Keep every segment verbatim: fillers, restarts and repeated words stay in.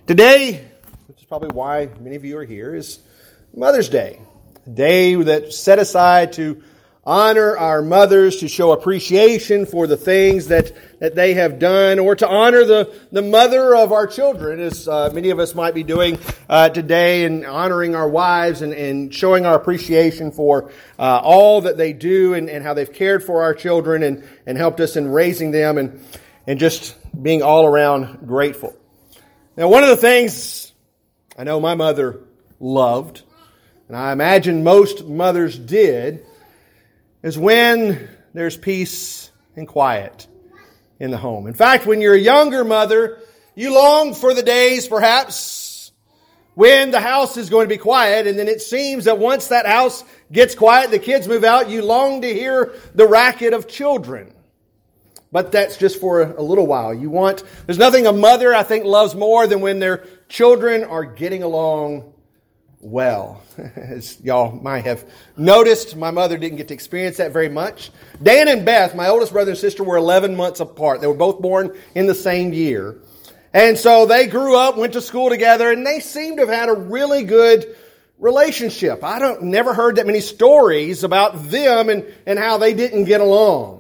Today, which is probably why many of you are here, is Mother's Day. A day that's set aside to honor our mothers, to show appreciation for the things that, that they have done, or to honor the, the mother of our children, as uh, many of us might be doing uh, today, and honoring our wives and, and showing our appreciation for uh, all that they do and, and how they've cared for our children and, and helped us in raising them, and, and just being all around grateful. Now, one of the things I know my mother loved, and I imagine most mothers did, is when there's peace and quiet in the home. In fact, when you're a younger mother, you long for the days, perhaps, when the house is going to be quiet, and then it seems that once that house gets quiet, the kids move out, you long to hear the racket of children. But that's just for a little while. You want, there's nothing a mother, I think, loves more than when their children are getting along well. As y'all might have noticed, my mother didn't get to experience that very much. Dan and Beth, my oldest brother and sister, were eleven months apart. They were both born in the same year. And so they grew up, went to school together, and they seem to have had a really good relationship. I don't never heard that many stories about them and, and how they didn't get along.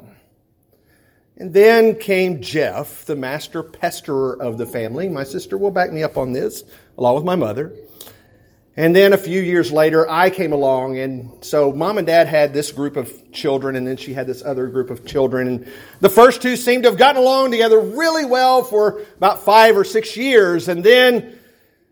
And then came Jeff, the master pesterer of the family. My sister will back me up on this, along with my mother. And then a few years later, I came along. And so Mom and Dad had this group of children, and then she had this other group of children. And the first two seemed to have gotten along together really well for about five or six years. And then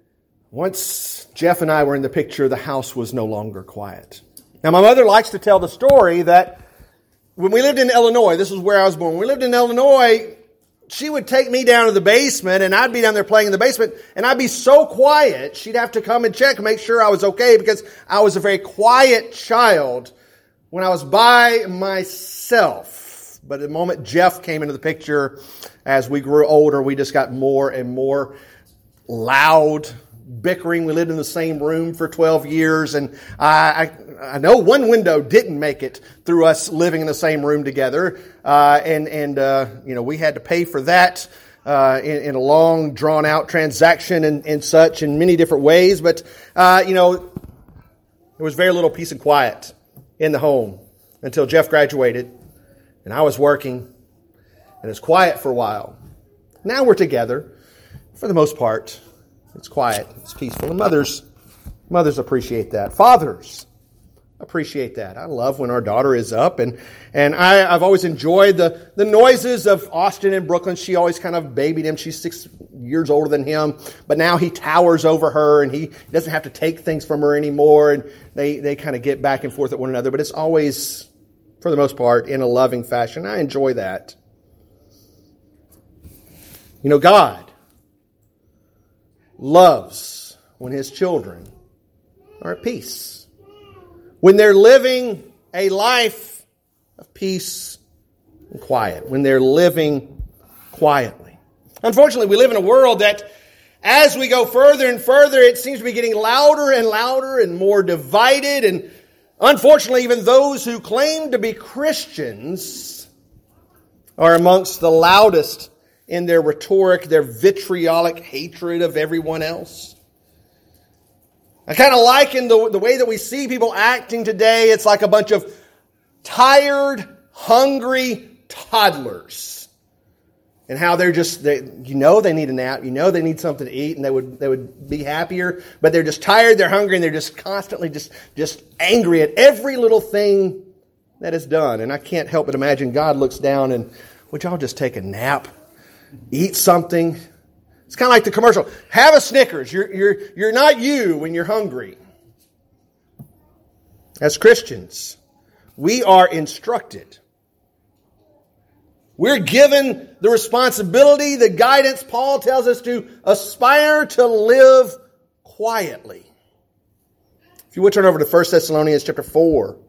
once Jeff and I were in the picture, the house was no longer quiet. Now, my mother likes to tell the story that when we lived in Illinois, this is where I was born. When we lived in Illinois, she would take me down to the basement, and I'd be down there playing in the basement, and I'd be so quiet, she'd have to come and check and make sure I was okay, because I was a very quiet child when I was by myself. But the moment Jeff came into the picture, as we grew older, we just got more and more loud, bickering. We lived in the same room for twelve years, and I, I I know one window didn't make it through us living in the same room together, uh, and and uh, you know we had to pay for that uh, in, in a long, drawn-out transaction and, and such in many different ways. But uh, you know there was very little peace and quiet in the home until Jeff graduated, and I was working, and it was quiet for a while. Now we're together, for the most part. It's quiet, it's peaceful, and mothers, mothers appreciate that. Fathers appreciate that. I love when our daughter is up, and and I, I've always enjoyed the, the noises of Austin and Brooklyn. She always kind of babied him. She's six years older than him, but now he towers over her, and he doesn't have to take things from her anymore, and they, they kind of get back and forth at one another, but it's always, for the most part, in a loving fashion. I enjoy that. You know, God loves when His children are at peace, when they're living a life of peace and quiet, when they're living quietly. Unfortunately, we live in a world that, as we go further and further, it seems to be getting louder and louder and more divided. And unfortunately, even those who claim to be Christians are amongst the loudest in their rhetoric, their vitriolic hatred of everyone else. I kind of liken the, the way that we see people acting today. It's like a bunch of tired, hungry toddlers. And how they're just, they, you know they need a nap, you know they need something to eat, and they would they would be happier, but they're just tired, they're hungry, and they're just constantly just, just angry at every little thing that is done. And I can't help but imagine God looks down and, would y'all just take a nap? Eat something. It's kind of like the commercial. Have a Snickers. You're, you're, you're not you when you're hungry. As Christians, we are instructed. We're given the responsibility, the guidance. Paul tells us to aspire to live quietly. If you would turn over to First Thessalonians chapter four.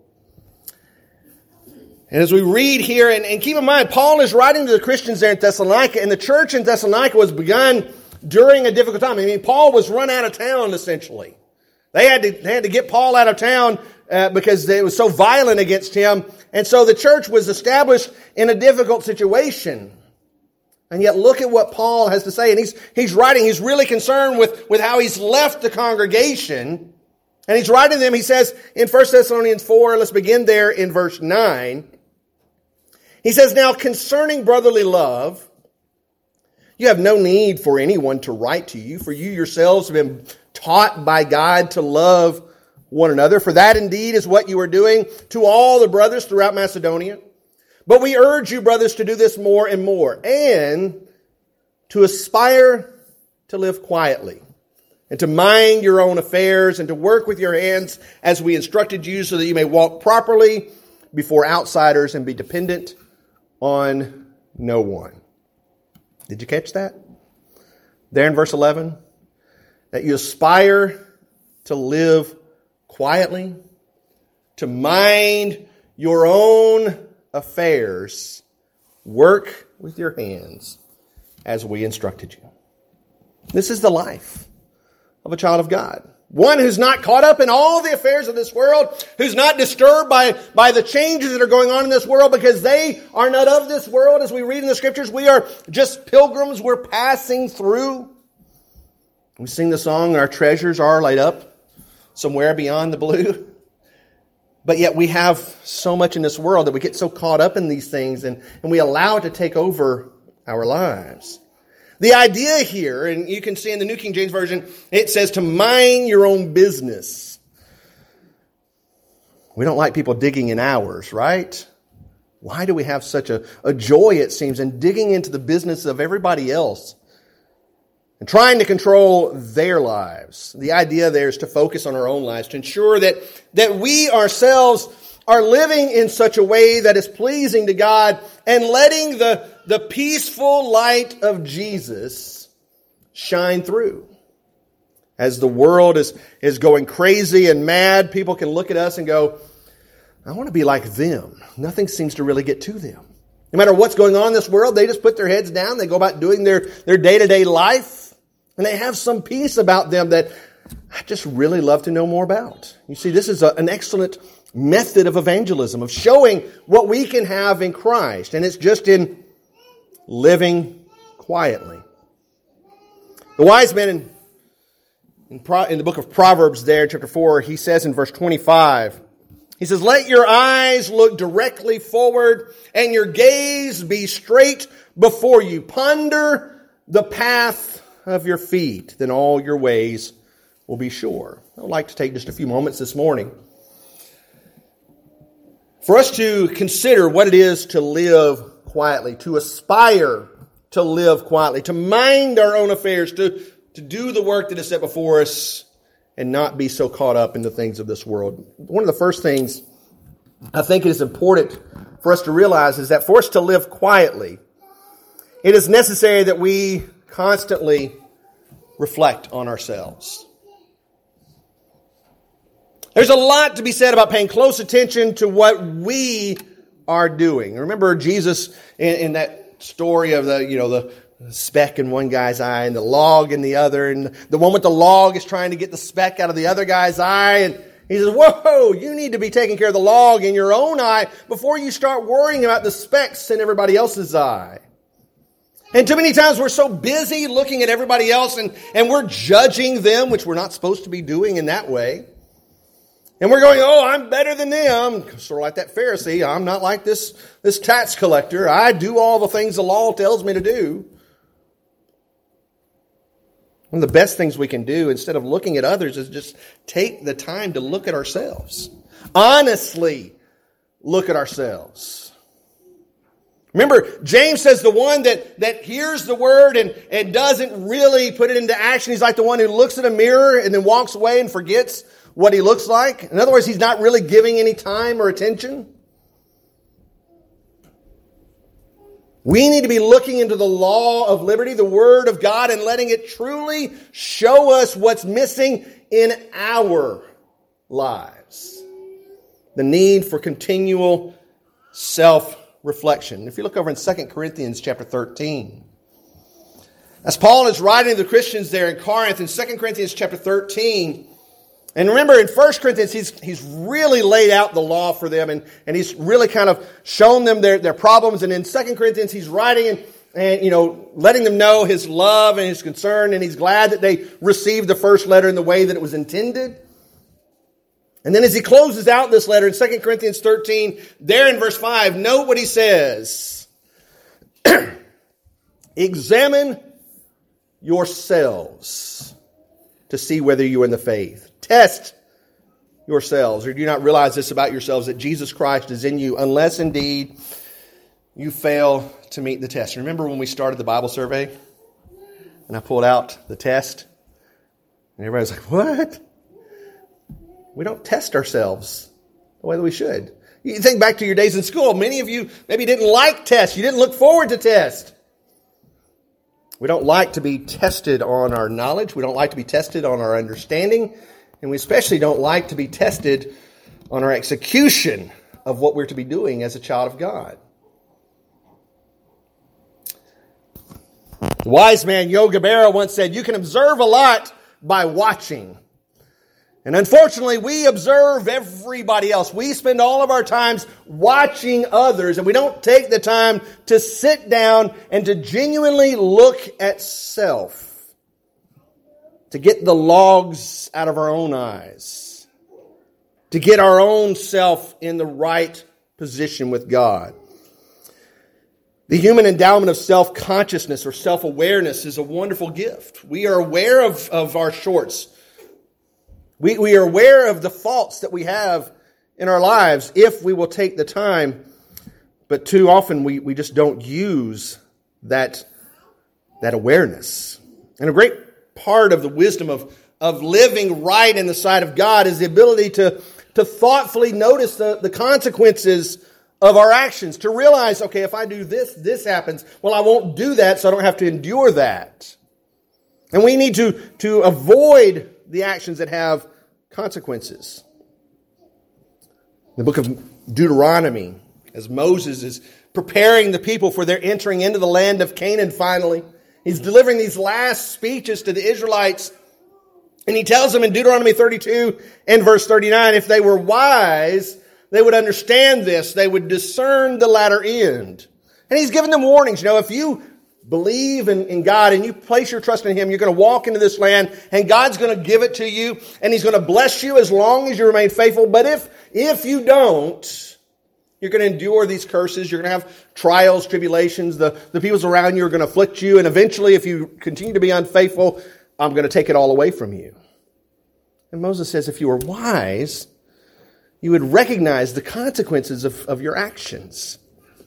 And as we read here, and, and keep in mind, Paul is writing to the Christians there in Thessalonica, and the church in Thessalonica was begun during a difficult time. I mean, Paul was run out of town, essentially. They had to, they had to get Paul out of town uh, because it was so violent against him. And so the church was established in a difficult situation. And yet look at what Paul has to say. And he's, he's writing, he's really concerned with, with how he's left the congregation. And he's writing them, he says in First Thessalonians four, let's begin there in verse nine. He says, now concerning brotherly love, you have no need for anyone to write to you, for you yourselves have been taught by God to love one another. For that indeed is what you are doing to all the brothers throughout Macedonia. But we urge you, brothers, to do this more and more, and to aspire to live quietly, and to mind your own affairs, and to work with your hands as we instructed you, so that you may walk properly before outsiders and be dependent on no one. Did you catch that? There in verse eleven, that you aspire to live quietly, to mind your own affairs, work with your hands as we instructed you. This is the life of a child of God. One who's not caught up in all the affairs of this world, who's not disturbed by, by the changes that are going on in this world, because they are not of this world. As we read in the scriptures, we are just pilgrims. We're passing through. We sing the song, our treasures are laid up somewhere beyond the blue. But yet we have so much in this world that we get so caught up in these things, and, and we allow it to take over our lives. The idea here, and you can see in the New King James Version, it says to mind your own business. We don't like people digging in ours, right? Why do we have such a, a joy, it seems, in digging into the business of everybody else and trying to control their lives? The idea there is to focus on our own lives, to ensure that, that we ourselves are living in such a way that is pleasing to God, and letting the, the peaceful light of Jesus shine through. As the world is, is going crazy and mad, people can look at us and go, I want to be like them. Nothing seems to really get to them. No matter what's going on in this world, they just put their heads down. They go about doing their, their day-to-day life. And they have some peace about them that I just really love to know more about. You see, this is a, an excellent method of evangelism, of showing what we can have in Christ. And it's just in living quietly. The wise man in, in, Pro, in the book of Proverbs there, chapter four, he says in verse twenty-five, he says, let your eyes look directly forward and your gaze be straight before you. Ponder the path of your feet, then all your ways will be sure. I would like to take just a few moments this morning for us to consider what it is to live quietly, to aspire to live quietly, to mind our own affairs, to, to do the work that is set before us and not be so caught up in the things of this world. One of the first things I think it is important for us to realize is that for us to live quietly, it is necessary that we constantly reflect on ourselves. There's a lot to be said about paying close attention to what we are doing. Remember Jesus in, in that story of the, you know, the speck in one guy's eye and the log in the other, and the one with the log is trying to get the speck out of the other guy's eye, and he says, whoa, you need to be taking care of the log in your own eye before you start worrying about the specks in everybody else's eye. And too many times we're so busy looking at everybody else and, and we're judging them, which we're not supposed to be doing in that way. And we're going, oh, I'm better than them. Sort of like that Pharisee. I'm not like this, this tax collector. I do all the things the law tells me to do. One of the best things we can do, instead of looking at others, is just take the time to look at ourselves. Honestly, look at ourselves. Remember, James says the one that, that hears the word and, and doesn't really put it into action, he's like the one who looks at a mirror and then walks away and forgets what he looks like. In other words, he's not really giving any time or attention. We need to be looking into the law of liberty, the Word of God, and letting it truly show us what's missing in our lives. The need for continual self-reflection. If you look over in Second Corinthians chapter thirteen, as Paul is writing to the Christians there in Corinth, in Second Corinthians chapter thirteen, and remember, in First Corinthians, he's, he's really laid out the law for them, and, and he's really kind of shown them their, their problems. And in Second Corinthians, he's writing, and, and, you know, letting them know his love and his concern, and he's glad that they received the first letter in the way that it was intended. And then as he closes out this letter in Second Corinthians thirteen, there in verse five, note what he says. Examine yourselves to see whether you are in the faith. Test yourselves, or do you not realize this about yourselves, that Jesus Christ is in you, unless indeed you fail to meet the test. Remember when we started the Bible survey and I pulled out the test and everybody was like, what? We don't test ourselves the way that we should. You think back to your days in school. Many of you maybe didn't like tests. You didn't look forward to tests. We don't like to be tested on our knowledge. We don't like to be tested on our understanding. And we especially don't like to be tested on our execution of what we're to be doing as a child of God. The wise man Yogi Berra once said, you can observe a lot by watching. And unfortunately, we observe everybody else. We spend all of our times watching others, and we don't take the time to sit down and to genuinely look at self, to get the logs out of our own eyes, to get our own self in the right position with God. The human endowment of self-consciousness or self-awareness is a wonderful gift. We are aware of, of our shorts. We, we are aware of the faults that we have in our lives if we will take the time. But too often we, we just don't use that, that awareness. And a great part of the wisdom of, of living right in the sight of God is the ability to, to thoughtfully notice the, the consequences of our actions. To realize, okay, if I do this, this happens. Well, I won't do that, so I don't have to endure that. And we need to, to avoid the actions that have consequences. The book of Deuteronomy, as Moses is preparing the people for their entering into the land of Canaan finally, he's delivering these last speeches to the Israelites, and he tells them in Deuteronomy thirty-two and verse thirty-nine, if they were wise, they would understand this, they would discern the latter end. And he's given them warnings. You know, if you believe in, in God and you place your trust in Him, you're going to walk into this land and God's going to give it to you and He's going to bless you as long as you remain faithful. But if, if you don't, you're going to endure these curses. You're going to have trials, tribulations. The, the peoples around you are going to afflict you. And eventually, if you continue to be unfaithful, I'm going to take it all away from you. And Moses says, if you were wise, you would recognize the consequences of, of your actions.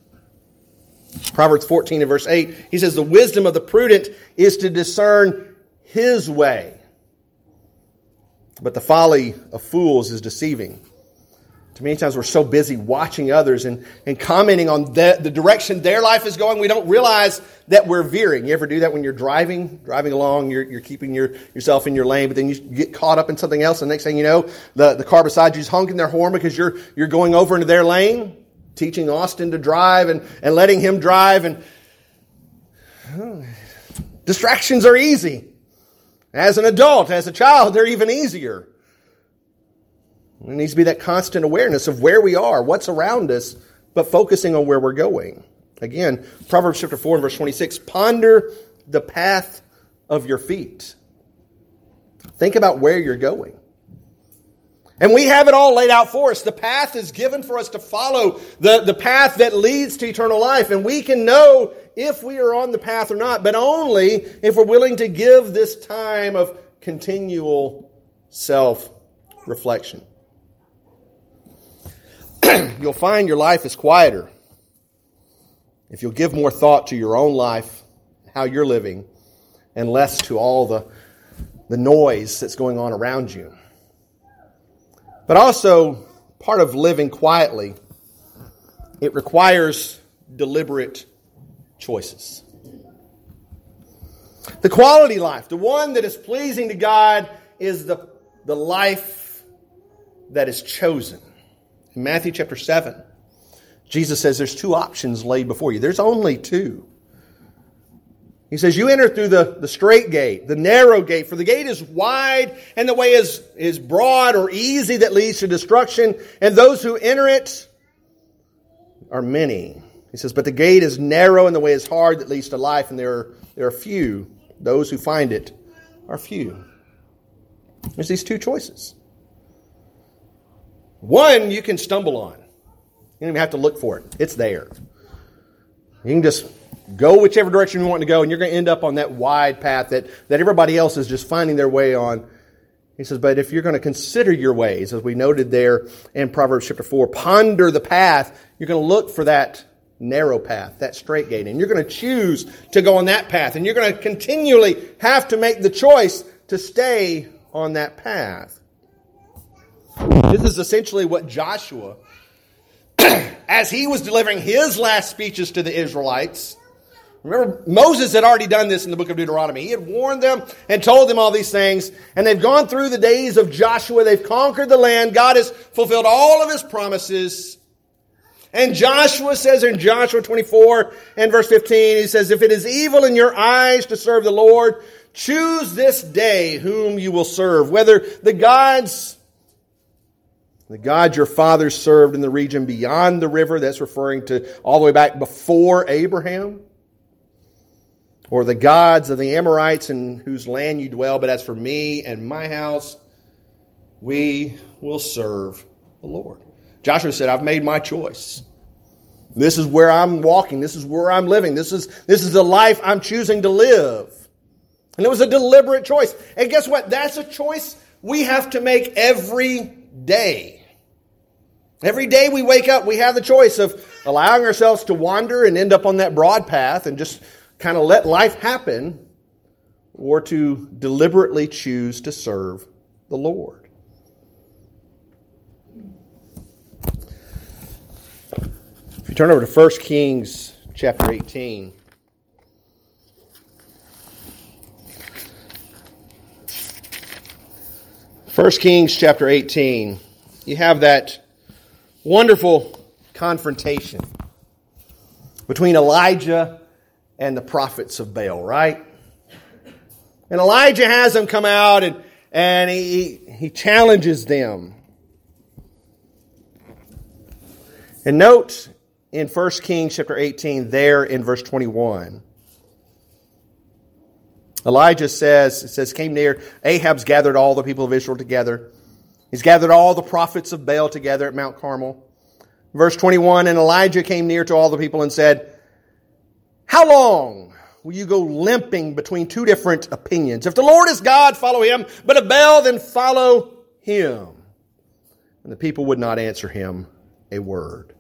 Proverbs fourteen and verse eight, he says, the wisdom of the prudent is to discern his way, but the folly of fools is deceiving. Too many times we're so busy watching others and, and commenting on the, the direction their life is going, we don't realize that we're veering. You ever do that when you're driving, driving along, you're, you're keeping your, yourself in your lane, but then you get caught up in something else, and the next thing you know, the, the car beside you is honking their horn because you're, you're going over into their lane? Teaching Austin to drive and, and letting him drive. And oh, distractions are easy. As an adult, as a child, they're even easier. There needs to be that constant awareness of where we are, what's around us, but focusing on where we're going. Again, Proverbs chapter four and verse twenty-six, ponder the path of your feet. Think about where you're going. And we have it all laid out for us. The path is given for us to follow, the, the path that leads to eternal life. And we can know if we are on the path or not, but only if we're willing to give this time of continual self-reflection. You'll find your life is quieter if you'll give more thought to your own life, how you're living, and less to all the, the noise that's going on around you. But also, part of living quietly, it requires deliberate choices. The quality life, the one that is pleasing to God, is the, the life that is chosen. In Matthew chapter seven, Jesus says there's two options laid before you. There's only two. He says, you enter through the, the straight gate, the narrow gate, for the gate is wide and the way is, is broad or easy that leads to destruction. And those who enter it are many. He says, but the gate is narrow and the way is hard that leads to life, and there are, there are few. Those who find it are few. There's these two choices. One you can stumble on. You don't even have to look for it. It's there. You can just go whichever direction you want to go, and you're going to end up on that wide path that, that everybody else is just finding their way on. He says, but if you're going to consider your ways, as we noted there in Proverbs chapter four, ponder the path, you're going to look for that narrow path, that straight gate, and you're going to choose to go on that path, and you're going to continually have to make the choice to stay on that path. This is essentially what Joshua, as he was delivering his last speeches to the Israelites, remember, Moses had already done this in the book of Deuteronomy. He had warned them and told them all these things, and they've gone through the days of Joshua. They've conquered the land. God has fulfilled all of his promises. And Joshua says in Joshua twenty-four and verse fifteen, he says, if it is evil in your eyes to serve the Lord, choose this day whom you will serve, whether the gods, the God your fathers served in the region beyond the river, that's referring to all the way back before Abraham, or the gods of the Amorites in whose land you dwell, but as for me and my house, we will serve the Lord. Joshua said, I've made my choice. This is where I'm walking. This is where I'm living. This is, this is the life I'm choosing to live. And it was a deliberate choice. And guess what? That's a choice we have to make every day. Every day we wake up, we have the choice of allowing ourselves to wander and end up on that broad path and just kind of let life happen, or to deliberately choose to serve the Lord. If you turn over to First Kings chapter eighteen. First Kings chapter eighteen. You have that wonderful confrontation between Elijah and the prophets of Baal, right? And Elijah has them come out and, and he, he challenges them. And note in First Kings chapter eighteen, there in verse twenty-one, Elijah says, it says, came near, Ahab's gathered all the people of Israel together. He's gathered all the prophets of Baal together at Mount Carmel. Verse twenty-one, and Elijah came near to all the people and said, how long will you go limping between two different opinions? If the Lord is God, follow him, but if Baal, then follow him. And the people would not answer him a word.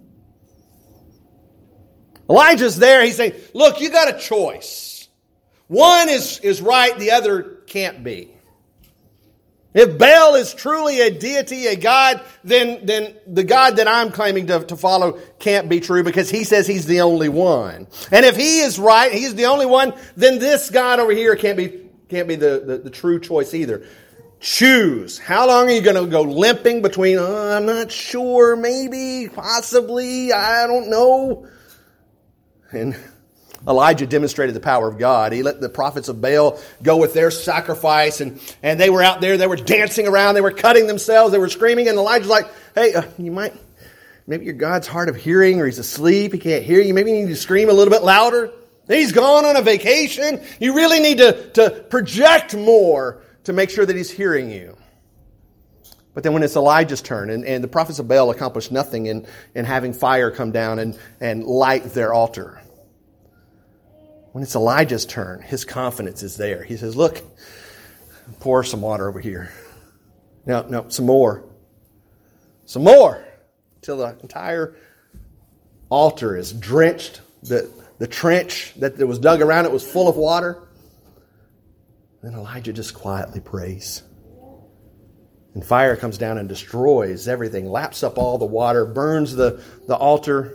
Elijah's there. He's saying, look, you got a choice. One is, is right, the other can't be. If Baal is truly a deity, a God, then, then the God that I'm claiming to, to follow can't be true, because he says he's the only one. And if he is right, he's the only one, then this God over here can't be, can't be the, the, the true choice either. Choose. How long are you going to go limping between, oh, I'm not sure, maybe, possibly, I don't know. And Elijah demonstrated the power of God. He let the prophets of Baal go with their sacrifice, and, and they were out there, they were dancing around, they were cutting themselves, they were screaming, and Elijah's like, hey, uh, you might, maybe your God's hard of hearing, or he's asleep, he can't hear you, maybe you need to scream a little bit louder. He's gone on a vacation. You really need to, to project more to make sure that he's hearing you. But then when it's Elijah's turn, and, and the prophets of Baal accomplished nothing in, in having fire come down and, and light their altar. When it's Elijah's turn, his confidence is there. He says, look, pour some water over here. No, no, some more. Some more. Till the entire altar is drenched. The, the trench that was dug around it was full of water. Then Elijah just quietly prays. And fire comes down and destroys everything, laps up all the water, burns the, the altar.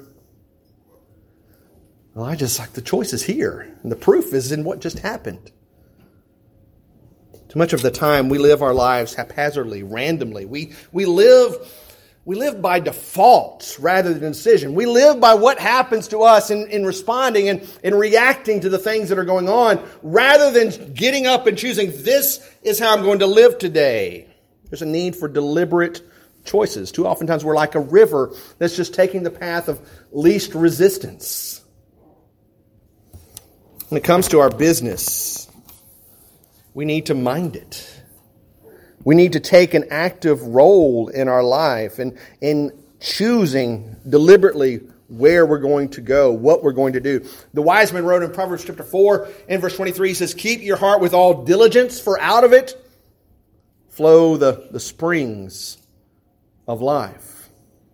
Elijah's like, the choice is here. And the proof is in what just happened. Too much of the time we live our lives haphazardly, randomly. We, we live, we live by default rather than decision. We live by what happens to us in, in responding and in reacting to the things that are going on, rather than getting up and choosing, this is how I'm going to live today. There's a need for deliberate choices. Too oftentimes we're like a river that's just taking the path of least resistance. When it comes to our business, we need to mind it. We need to take an active role in our life and in choosing deliberately where we're going to go, what we're going to do. The wise man wrote in Proverbs chapter four and verse twenty-three, he says, keep your heart with all diligence, for out of it flow the, the springs of life.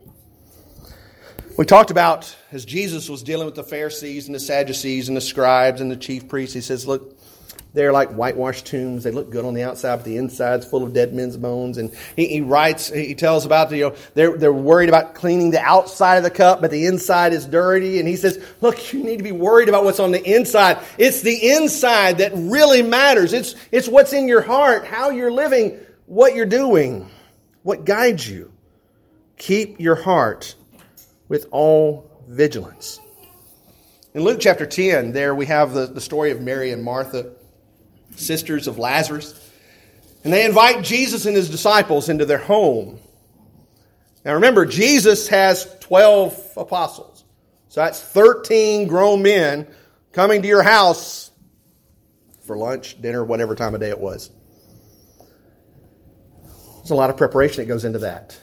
We talked about, as Jesus was dealing with the Pharisees and the Sadducees and the scribes and the chief priests, he says, look, they're like whitewashed tombs. They look good on the outside, but the inside's full of dead men's bones. And he, he writes, he tells about, the, you know, they're, they're worried about cleaning the outside of the cup, but the inside is dirty. And he says, look, you need to be worried about what's on the inside. It's the inside that really matters. It's, it's what's in your heart, how you're living, what you're doing, what guides you. Keep your heart with all vigilance. In Luke chapter ten, there we have the, the story of Mary and Martha, sisters of Lazarus. And they invite Jesus and his disciples into their home. Now remember, Jesus has twelve apostles. So that's thirteen grown men coming to your house for lunch, dinner, whatever time of day it was. There's a lot of preparation that goes into that.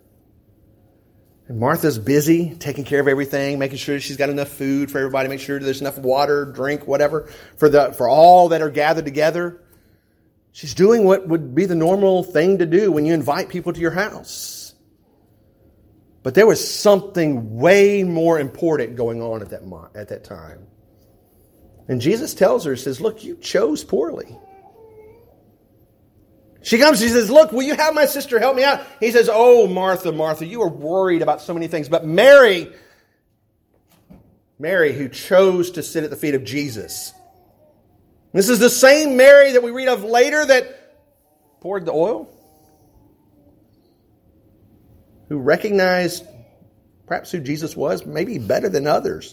And Martha's busy taking care of everything, making sure she's got enough food for everybody, make sure there's enough water, drink, whatever, for the for all that are gathered together. She's doing what would be the normal thing to do when you invite people to your house. But there was something way more important going on at that at that time. And Jesus tells her, he says, look, you chose poorly. She comes, she says, look, will you have my sister help me out? He says, oh, Martha, Martha, you are worried about so many things. But Mary, Mary who chose to sit at the feet of Jesus. This is the same Mary that we read of later that poured the oil. Who recognized perhaps who Jesus was, maybe better than others.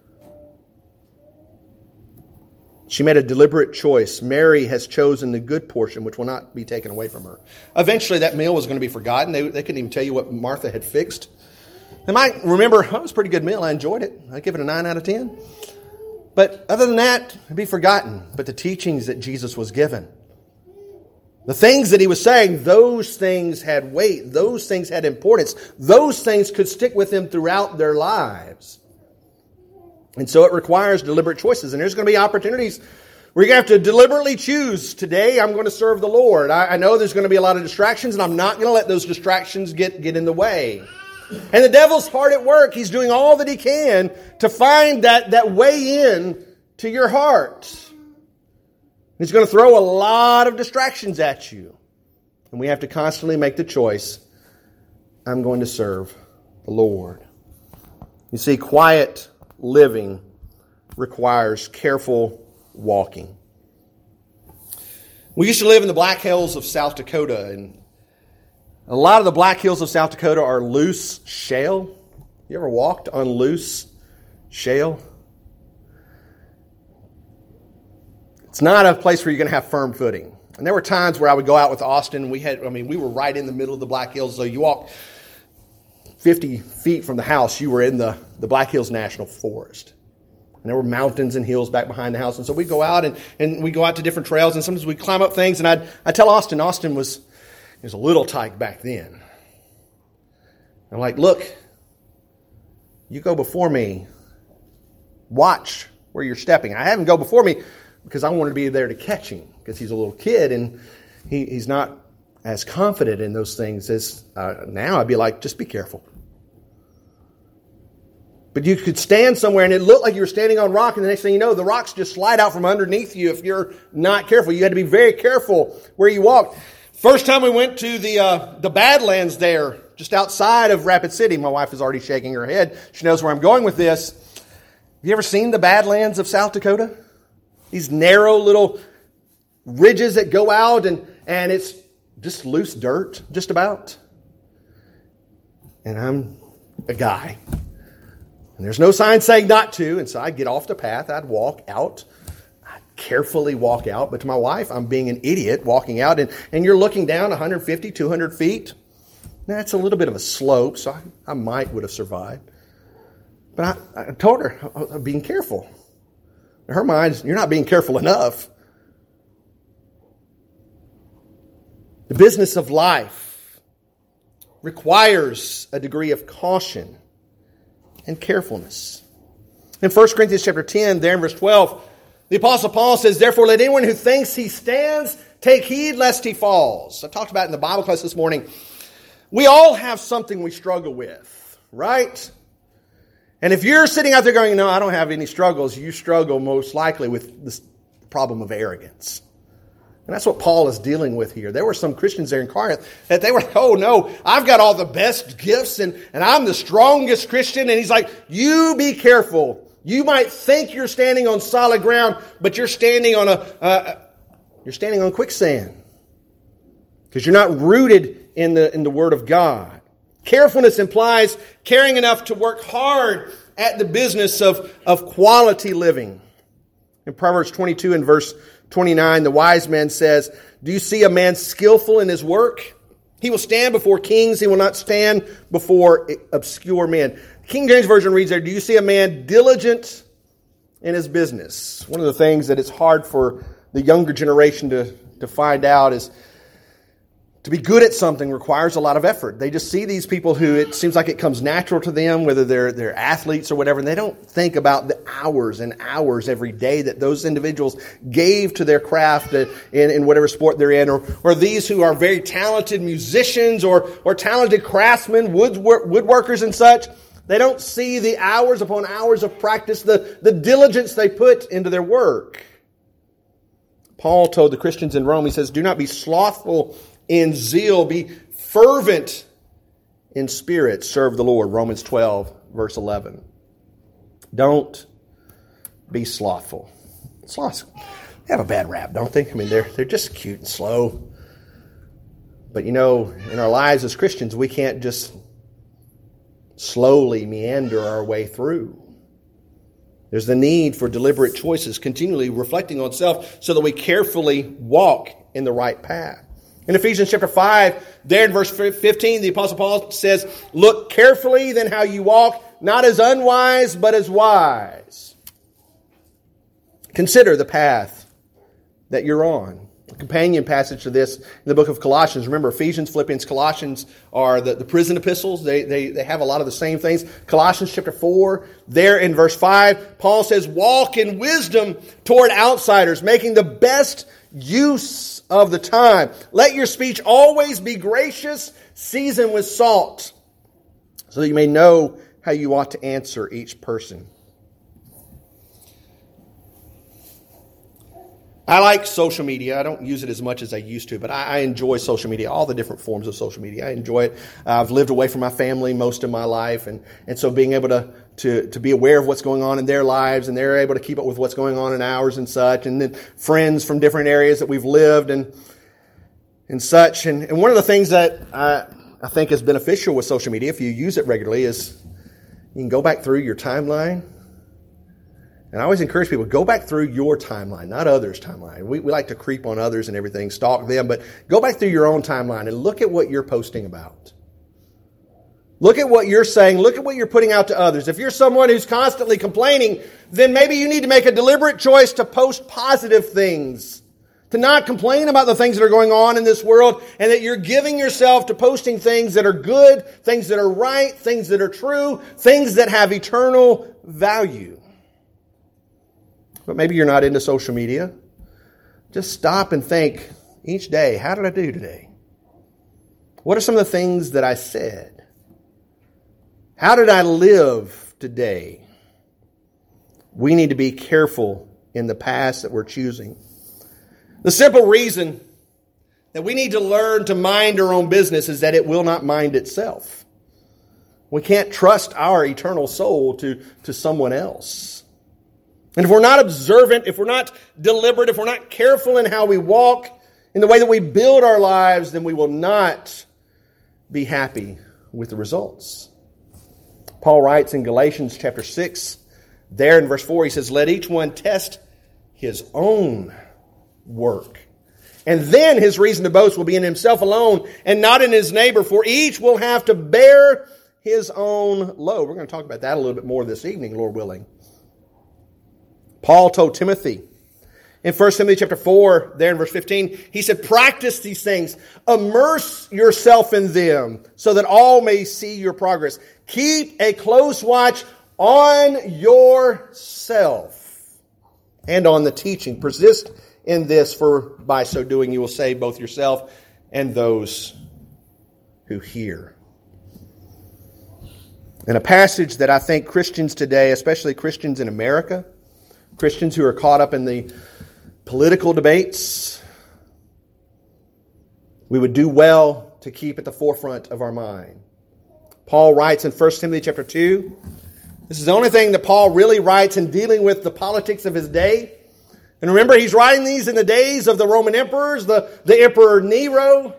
She made a deliberate choice. Mary has chosen the good portion, which will not be taken away from her. Eventually, that meal was going to be forgotten. They, they couldn't even tell you what Martha had fixed. They might remember, oh, it was a pretty good meal. I enjoyed it. I give it a nine out of ten. But other than that, it'd be forgotten. But the teachings that Jesus was given, the things that he was saying, those things had weight. Those things had importance. Those things could stick with them throughout their lives. And so it requires deliberate choices. And there's going to be opportunities where you're going to have to deliberately choose. Today, I'm going to serve the Lord. I, I know there's going to be a lot of distractions, and I'm not going to let those distractions get, get in the way. And the devil's hard at work. He's doing all that he can to find that, that way in to your heart. He's going to throw a lot of distractions at you. And we have to constantly make the choice, I'm going to serve the Lord. You see, quiet living requires careful walking. We used to live in the Black Hills of South Dakota, and a lot of the Black Hills of South Dakota are loose shale. You ever walked on loose shale? It's not a place where you're going to have firm footing. And there were times where I would go out with Austin. We had, I mean, we were right in the middle of the Black Hills, so you walk fifty feet from the house, you were in the, the Black Hills National Forest. And there were mountains and hills back behind the house. And so we'd go out and, and we'd go out to different trails, and sometimes we'd climb up things. And I'd, I'd tell Austin, Austin was, he was a little tyke back then. I'm like, look, you go before me. Watch where you're stepping. I have him go before me because I wanted to be there to catch him because he's a little kid and he, he's not as confident in those things as uh, now. I'd be like, just be careful. But you could stand somewhere and it looked like you were standing on rock, and the next thing you know, the rocks just slide out from underneath you if you're not careful. You had to be very careful where you walked. First time we went to the uh, the Badlands there, just outside of Rapid City. My wife is already shaking her head. She knows where I'm going with this. Have you ever seen the Badlands of South Dakota? These narrow little ridges that go out, and, and it's just loose dirt, just about. And I'm a guy. And there's no sign saying not to. And so I'd get off the path. I'd walk out. I'd carefully walk out. But to my wife, I'm being an idiot walking out. And, and you're looking down one hundred fifty, two hundred feet. That's a little bit of a slope, so I, I might would have survived. But I, I told her, I'm being careful. In her mind, you're not being careful enough. The business of life requires a degree of caution and carefulness. In First Corinthians chapter ten, there in verse twelve, the Apostle Paul says, therefore let anyone who thinks he stands take heed lest he falls. I talked about it in the Bible class this morning. We all have something we struggle with, right? And if you're sitting out there going, no, I don't have any struggles, you struggle most likely with this problem of arrogance. And that's what Paul is dealing with here. There were some Christians there in Corinth that they were like, oh no, I've got all the best gifts and, and I'm the strongest Christian. And he's like, you be careful. You might think you're standing on solid ground, but you're standing on a uh, you're standing on quicksand because you're not rooted in the in the Word of God. Carefulness implies caring enough to work hard at the business of, of quality living. In Proverbs twenty-two and verse twenty-nine, the wise man says, do you see a man skillful in his work? He will stand before kings. He will not stand before obscure men. King James Version reads there, do you see a man diligent in his business? One of the things that it's hard for the younger generation to, to find out is to be good at something requires a lot of effort. They just see these people who it seems like it comes natural to them, whether they're they're athletes or whatever, and they don't think about the hours and hours every day that those individuals gave to their craft in, in whatever sport they're in, or, or these who are very talented musicians or, or talented craftsmen, woodwork, woodworkers and such. They don't see the hours upon hours of practice, the, the diligence they put into their work. Paul told the Christians in Rome, he says, do not be slothful in zeal, be fervent in spirit, serve the Lord. Romans twelve, verse eleven. Don't be slothful. Sloths, they have a bad rap, don't they? I mean, they're, they're just cute and slow. But you know, in our lives as Christians, we can't just slowly meander our way through. There's the need for deliberate choices, continually reflecting on self so that we carefully walk in the right path. In Ephesians chapter five, there in verse fifteen, the Apostle Paul says, look carefully then how you walk, not as unwise, but as wise. Consider the path that you're on. A companion passage to this in the book of Colossians. Remember, Ephesians, Philippians, Colossians are the, the prison epistles. They, they, they have a lot of the same things. Colossians chapter four, there in verse five, Paul says, walk in wisdom toward outsiders, making the best use of the time. Let your speech always be gracious, seasoned with salt, so that you may know how you ought to answer each person. I like social media. I don't use it as much as I used to, but I, I enjoy social media, all the different forms of social media. I enjoy it. Uh, I've lived away from my family most of my life, and, and so being able to, to, to be aware of what's going on in their lives, and they're able to keep up with what's going on in ours and such, and then friends from different areas that we've lived and and such. And, and one of the things that I, I think is beneficial with social media, if you use it regularly, is you can go back through your timeline. And I always encourage people, go back through your timeline, not others' timeline. We, we like to creep on others and everything, stalk them, but go back through your own timeline and look at what you're posting about. Look at what you're saying. Look at what you're putting out to others. If you're someone who's constantly complaining, then maybe you need to make a deliberate choice to post positive things, to not complain about the things that are going on in this world, and that you're giving yourself to posting things that are good, things that are right, things that are true, things that have eternal value. But maybe you're not into social media. Just stop and think each day, how did I do today? What are some of the things that I said? How did I live today? We need to be careful in the paths that we're choosing. The simple reason that we need to learn to mind our own business is that it will not mind itself. We can't trust our eternal soul to, to someone else. And if we're not observant, if we're not deliberate, if we're not careful in how we walk, in the way that we build our lives, then we will not be happy with the results. Paul writes in Galatians chapter six, there in verse four, he says, let each one test his own work, And then his reason to boast will be in himself alone and not in his neighbor, for each will have to bear his own load. We're going to talk about that a little bit more this evening, Lord willing. Paul told Timothy in First Timothy chapter four, there in verse fifteen, he said, practice these things. Immerse yourself in them so that all may see your progress. Keep a close watch on yourself and on the teaching. Persist in this, for by so doing you will save both yourself and those who hear. In a passage that I think Christians today, especially Christians in America, Christians who are caught up in the political debates, we would do well to keep at the forefront of our mind. Paul writes in First Timothy chapter two, this is the only thing that Paul really writes in dealing with the politics of his day. And remember, he's writing these in the days of the Roman emperors, the, the Emperor Nero.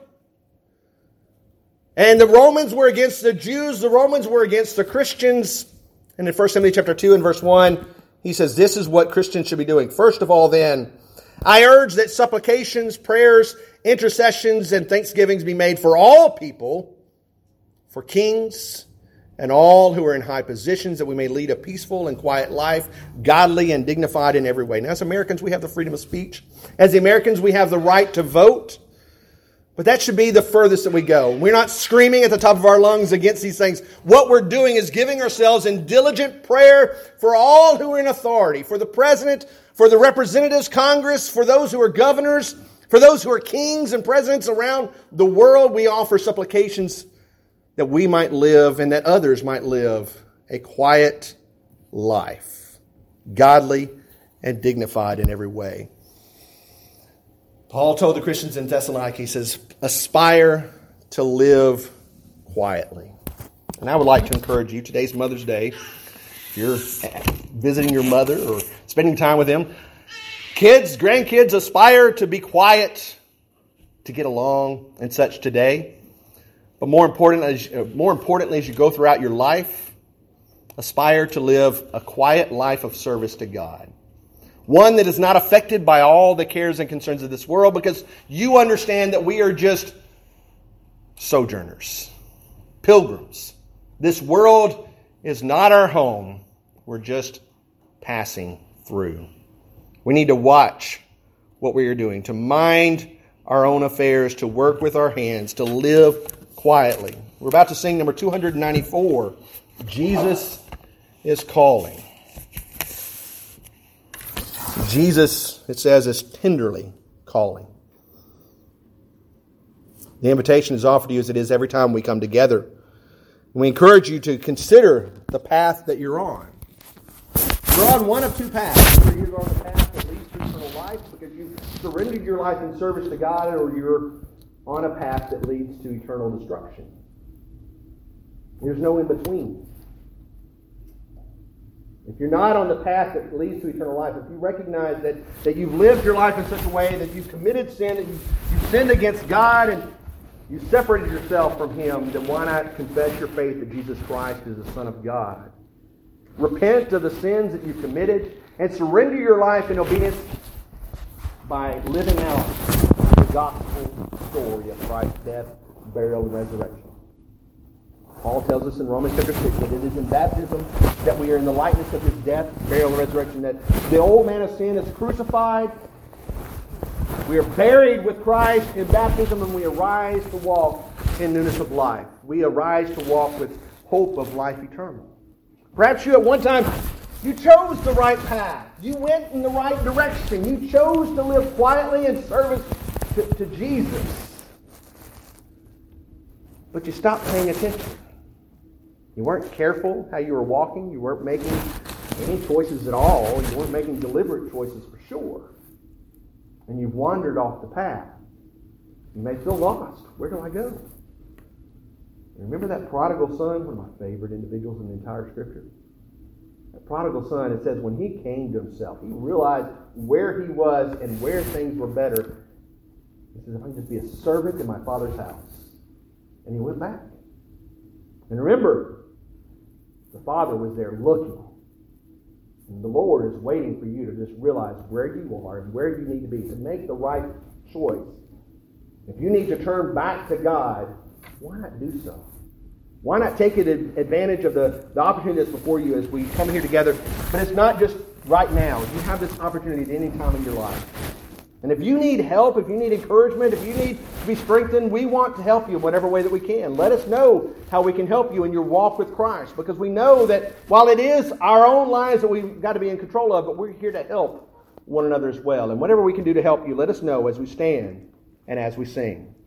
And the Romans were against the Jews, the Romans were against the Christians. And in First Timothy chapter two and verse one, he says, this is what Christians should be doing. First of all, then, I urge that supplications, prayers, intercessions, and thanksgivings be made for all people, for kings, and all who are in high positions, that we may lead a peaceful and quiet life, godly and dignified in every way. Now, as Americans, we have the freedom of speech. As the Americans, we have the right to vote. But that should be the furthest that we go. We're not screaming at the top of our lungs against these things. What we're doing is giving ourselves in diligent prayer for all who are in authority, for the president, for the representatives, Congress, for those who are governors, for those who are kings and presidents around the world. We offer supplications that we might live and that others might live a quiet life, godly and dignified in every way. Paul told the Christians in Thessalonica, he says, aspire to live quietly. And I would like to encourage you, today's Mother's Day, if you're visiting your mother or spending time with them, kids, grandkids, aspire to be quiet, to get along and such today. But more importantly, more importantly, as you go throughout your life, aspire to live a quiet life of service to God. One that is not affected by all the cares and concerns of this world, because you understand that we are just sojourners, pilgrims. This world is not our home. We're just passing through. We need to watch what we are doing, to mind our own affairs, to work with our hands, to live quietly. We're about to sing number two ninety-four, Jesus is Calling. Jesus, it says, is tenderly calling. The invitation is offered to you as it is every time we come together. We encourage you to consider the path that you're on. You're on one of two paths. Either you're on the path that leads to eternal life because you've surrendered your life in service to God, or you're on a path that leads to eternal destruction. There's no in between. If you're not on the path that leads to eternal life, if you recognize that, that you've lived your life in such a way that you've committed sin, that you've, you've sinned against God, and you've separated yourself from Him, then why not confess your faith that Jesus Christ is the Son of God? Repent of the sins that you've committed and surrender your life in obedience by living out the gospel story of Christ's death, burial, and resurrection. Paul tells us in Romans chapter six that it is in baptism that we are in the likeness of His death, burial, and resurrection, that the old man of sin is crucified. We are buried with Christ in baptism, and we arise to walk in newness of life. We arise to walk with hope of life eternal. Perhaps you at one time, you chose the right path. You went in the right direction. You chose to live quietly in service to, to Jesus. But you stopped paying attention. You weren't careful how you were walking. You weren't making any choices at all. You weren't making deliberate choices for sure. And you've wandered off the path. You may feel lost. Where do I go? Remember that prodigal son, one of my favorite individuals in the entire Scripture? That prodigal son, it says when he came to himself, he realized where he was and where things were better. He says, if I can just be a servant in my Father's house. And he went back. And remember, the Father was there looking. And the Lord is waiting for you to just realize where you are and where you need to be, to make the right choice If you need to turn back to God, why not do so? Why not take advantage of the, the opportunity that's before you as we come here together? But it's not just right now. You have this opportunity at any time in your life. And if you need help, if you need encouragement, if you need to be strengthened, we want to help you in whatever way that we can. Let us know how we can help you in your walk with Christ, because we know that while it is our own lives that we've got to be in control of, but we're here to help one another as well. And whatever we can do to help you, let us know as we stand and as we sing.